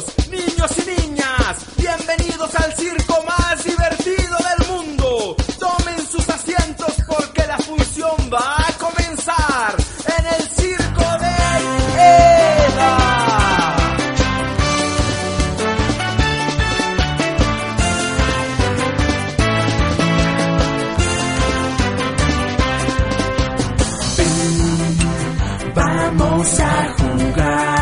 caballeros, niños y niñas, bienvenidos al circo más divertido del mundo. Tomen sus asientos porque la función va a comenzar en el circo de Eda. Vamos a jugar.